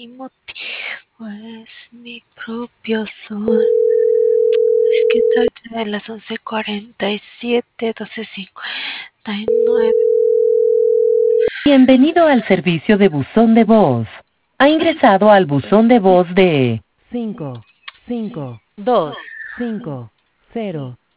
mi motivo es mi propio sol. Es que tal de las 11:47, 12:59. Bienvenido al servicio de buzón de voz. Ha ingresado al buzón de voz de 5, 5, 2, 5, 0,